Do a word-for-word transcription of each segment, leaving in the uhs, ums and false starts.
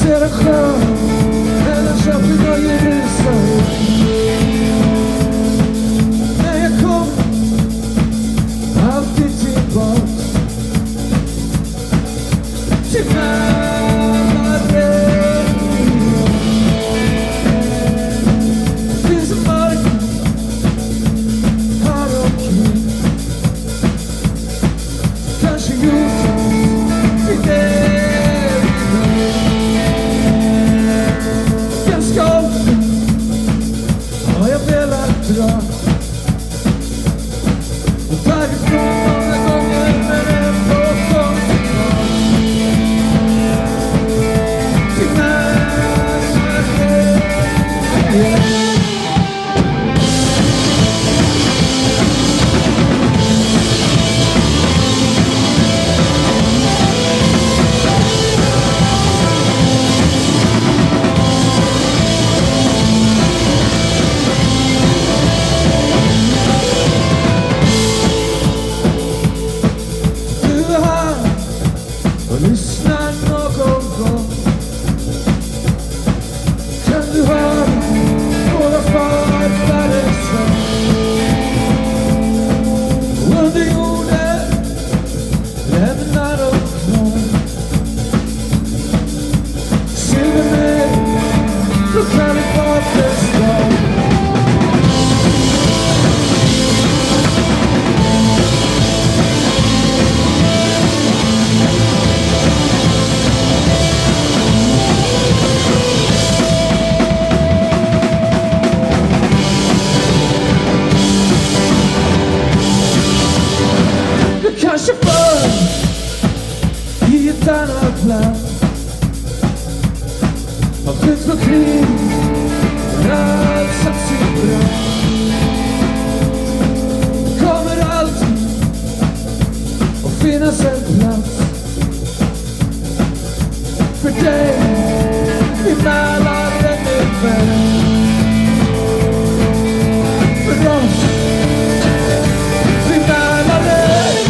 ser en sjö mellan Köping och Jerusalem. När jag kom alltid tillbaks till Mälarregionen. Det finns en mörk här omkring, kanske gjort till det. Ganska ofta har jag velat dra och därifrån många gånger, men ändå kom tillbaka till Mälarregionen. Och lyssna någon gång, kan du höra våra farfaders sång. Under jorden lämnar de kvar silvermedel från Kaliforniens stad. Kanske för i ett annat land har skjuts på krig och allt satts i brand. Kommer alltid att finnas en plats för dig i Mälarregionen. För oss i Mälarregionen.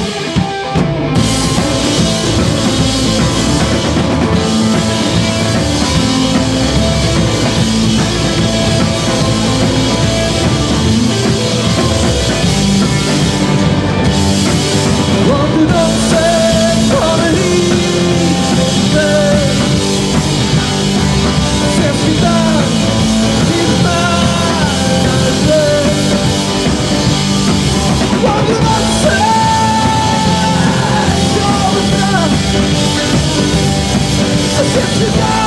Om du någonsin kommer hit med ses vi där i Mälarregionen. Om du någonsin kommer fram så ses vi där.